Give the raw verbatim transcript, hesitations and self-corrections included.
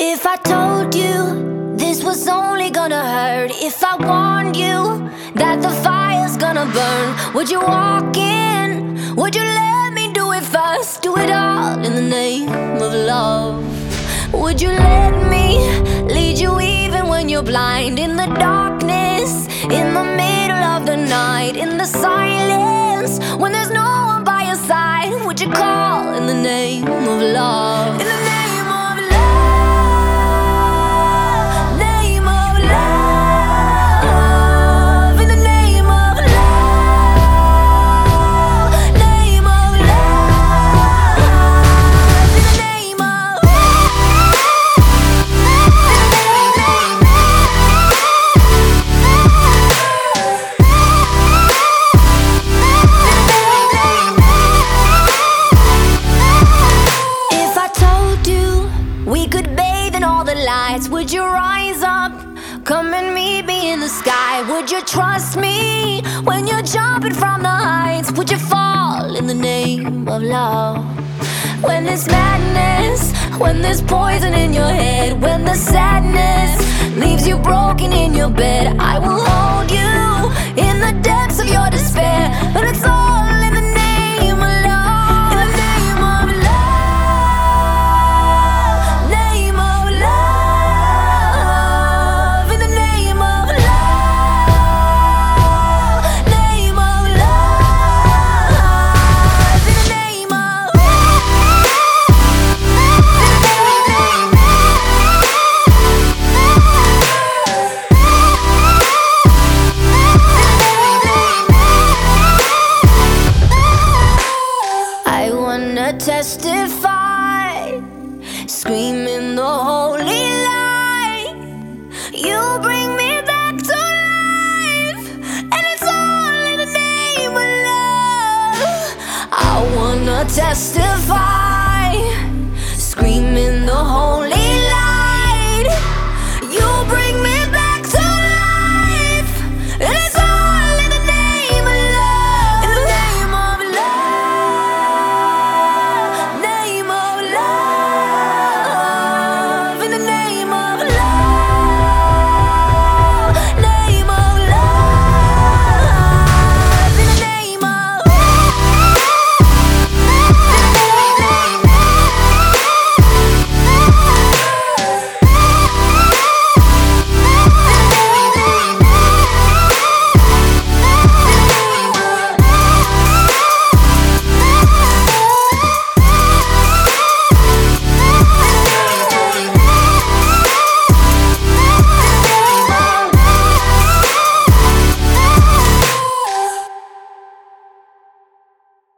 If I told you this was only gonna hurt, if I warned you that the fire's gonna burn, would you walk in? Would you let me do it first? Do it all in the name of love. Would you let me lead you even when you're blind? In the darkness, in the middle of the night, in the silence, when there's no one by your side, would you call in the name of love? In the name of love, name of love, in the name of love, name of love, in the name of If I told you we could bathe in all the lights, would you rise up? Come and meet me in the sky. Would you trust me when you're jumping from the heights? Would you fall in the name of love? When there's madness, when there's poison in your head, when the sadness leaves you broken in your bed, I will hold you in the depths of your despair. And it's all in the name of love. In the name of love, name of love, in the name of love, name of love, in the name of I wanna testify, screaming the holy light. You bring me back to life, and it's all in the name of love. I wanna testify,